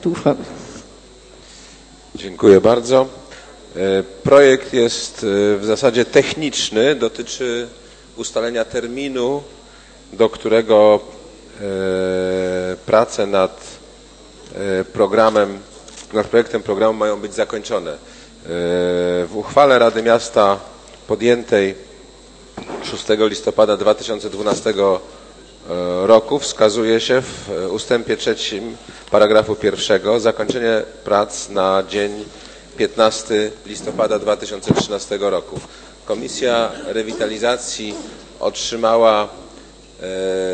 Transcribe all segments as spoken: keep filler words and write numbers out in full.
uchwały. Dziękuję bardzo. Projekt jest w zasadzie techniczny, dotyczy ustalenia terminu, do którego prace nad programem, nad projektem programu mają być zakończone. W uchwale Rady Miasta podjętej szóstego listopada dwa tysiące dwunastego roku wskazuje się w ustępie trzecim paragrafu pierwszego zakończenie prac na dzień piętnastego listopada dwa tysiące trzynastego roku. Komisja Rewitalizacji otrzymała e,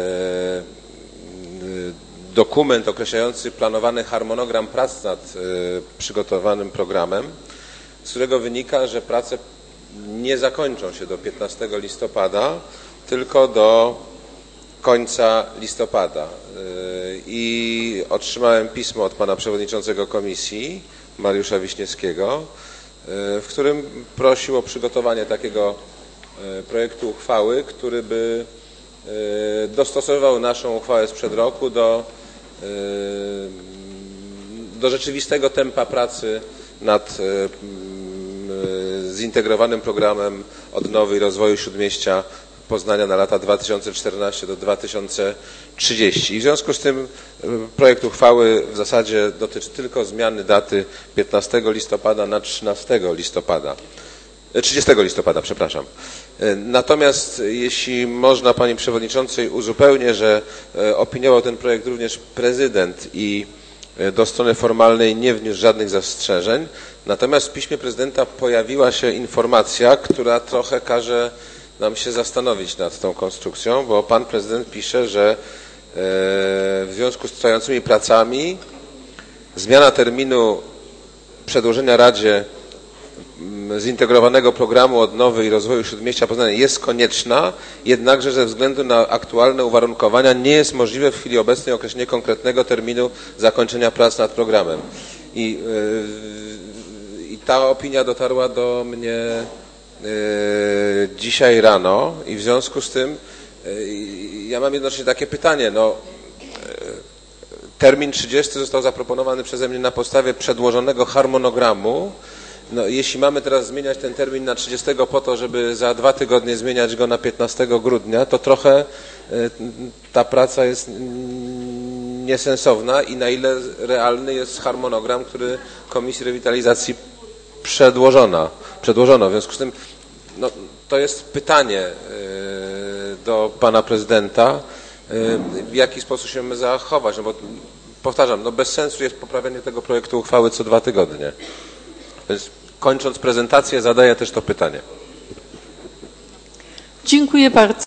dokument określający planowany harmonogram prac nad e, przygotowanym programem, z którego wynika, że prace nie zakończą się do piętnastego listopada, tylko do końca listopada. I otrzymałem pismo od pana przewodniczącego komisji, Mariusza Wiśniewskiego, w którym prosił o przygotowanie takiego projektu uchwały, który by dostosowywał naszą uchwałę sprzed roku do, do rzeczywistego tempa pracy nad zintegrowanym programem odnowy i rozwoju Śródmieścia Poznania na lata dwa tysiące czternasty do dwa tysiące trzydziestego. I w związku z tym projekt uchwały w zasadzie dotyczy tylko zmiany daty piętnastego listopada na trzynastego listopada. trzydziestego listopada, przepraszam. Natomiast jeśli można pani przewodniczącej uzupełnię, że opiniował ten projekt również prezydent i do strony formalnej nie wniósł żadnych zastrzeżeń. Natomiast w piśmie prezydenta pojawiła się informacja, która trochę każe nam się zastanowić nad tą konstrukcją, bo pan prezydent pisze, że w związku z trwającymi pracami zmiana terminu przedłożenia Radzie zintegrowanego programu odnowy i rozwoju Śródmieścia Poznania jest konieczna, jednakże ze względu na aktualne uwarunkowania nie jest możliwe w chwili obecnej określenie konkretnego terminu zakończenia prac nad programem. I, i ta opinia dotarła do mnie dzisiaj rano i w związku z tym ja mam jednocześnie takie pytanie. No, termin trzydziesty został zaproponowany przeze mnie na podstawie przedłożonego harmonogramu. No, jeśli mamy teraz zmieniać ten termin na trzydziestego po to, żeby za dwa tygodnie zmieniać go na piętnastego grudnia, to trochę ta praca jest niesensowna i na ile realny jest harmonogram, który Komisji Rewitalizacji przedłożona, przedłożono. W związku z tym no, to jest pytanie do pana prezydenta, w jaki sposób się mamy zachować. No bo powtarzam, no bez sensu jest poprawianie tego projektu uchwały co dwa tygodnie. Więc kończąc prezentację, zadaję też to pytanie. Dziękuję bardzo.